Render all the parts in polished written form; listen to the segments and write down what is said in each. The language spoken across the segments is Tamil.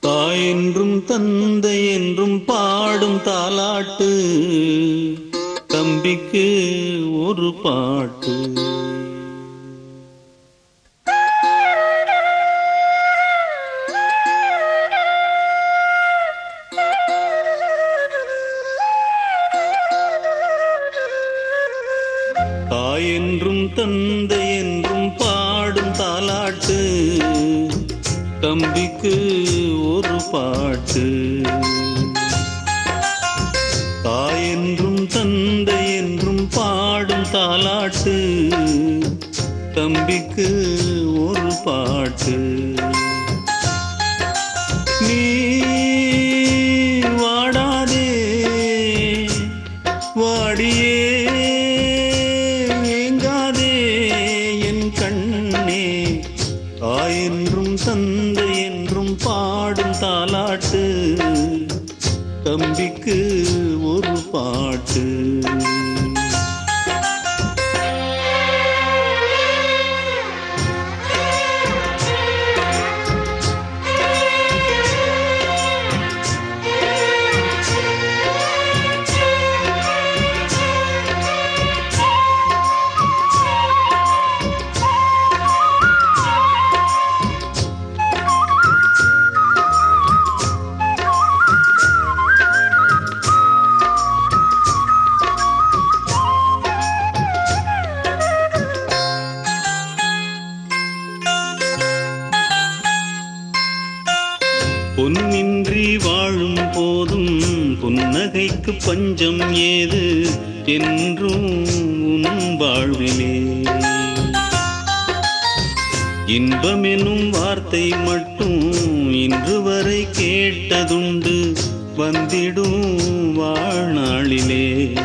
தாயென்றும் தந்தை என்றும் பாடும் தாலாட்டு, தம்பிக்கு ஒரு பாட்டு. தாயென்றும் தந்தை என்றும் பாடும் தாலாட்டு, தம்பிக்கு ஒரு பாட்டு. தாயென்றும் தந்தை என்றும் பாடும் தாலாட்டு, தம்பிக்கு ஒரு பாட்டு. நீ வாடாதே வாடியே தாயென்றும் தந்தை என்றும் பாடும் தாலாட்டு, தம்பிக்கு ஒரு பாட்டு. பொன்னின்றி வாழும் போதும் புன்னகைக்கு பஞ்சம் ஏது என்றும் உன் வாழ்விலே. இன்பமெனும் வார்த்தை மட்டும் இன்று வரை கேட்டதுண்டு வந்திடும் வாழ்நாளிலே.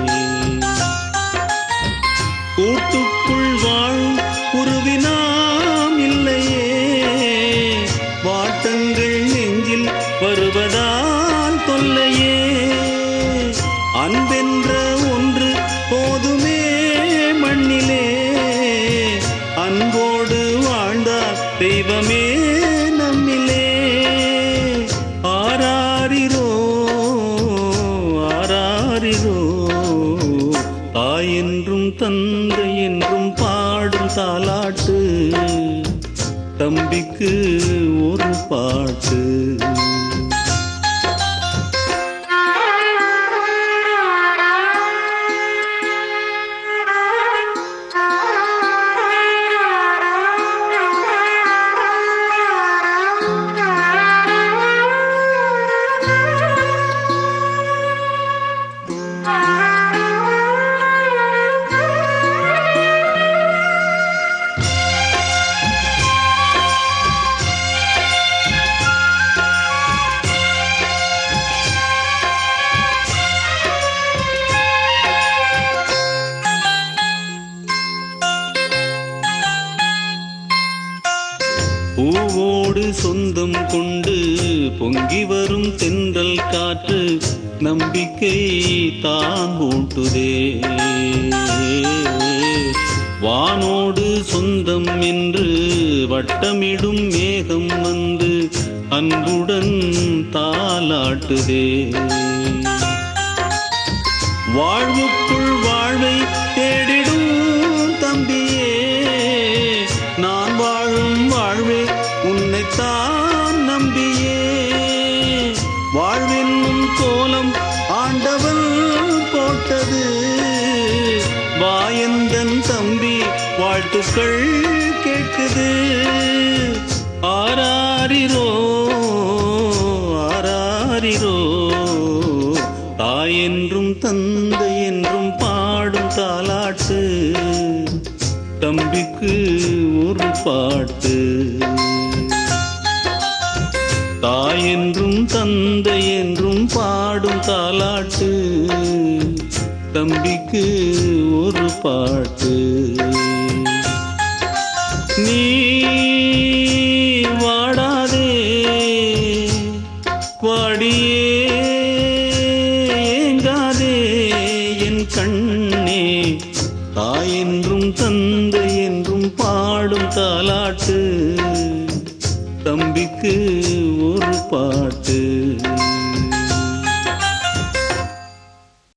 கூட்டுக்குள் வாழும் உருவினாம் இல்லையே, வாட்டங்கள் நெஞ்சில் வருவதால் தொல்லையே. அன்பென்ற ஒன்று போதுமே மண்ணிலே, அன்போடு வாழ்ந்தால் தெய்வமே நம்மிலே. ஆராரிரோ ஆராரிரோ, தாயென்றும் தந்தை என்றும் பாடும் தாலாட்டு, தம்பிக்கு ஒரு பாட்டு. பூவோடு சொந்தம் கொண்டு பொங்கி வரும் தென்றல் காற்று நம்பிக்கை தான் ஊட்டுதே. வானோடு சொந்தம் என்று வட்டமிடும் மேகம் வந்து அன்புடன் தாலாட்டுதே. வாழ்வுக்குள் வாழ்வை தேடிடும் தம்பியே, நான் வாழும் வாழ்வே உன்னைத்தான் நம்பியே. வாழ்வென்னும் கோலம் ஆண்டவன் போட்டது, வாயந்தன் தம்பி வாழ்த்துக்கள் கேட்குது. ஆராரிரோ ஆராரிரோ, தாயென்றும் தந்தை என்றும் பாடும் தாலாட்டு, தம்பிக்கு ஒரு பாட்டு. தாயென்றும் தந்தை என்றும் பாடும் தாலாட்டு, தம்பிக்கு ஒரு பாட்டு. நீ வாடாதே வாடியே ஏங்காதே என் கண்ணே, தாயென்றும் தந்தை என்றும் பாடும் தாலாட்டு, தம்பிக்கு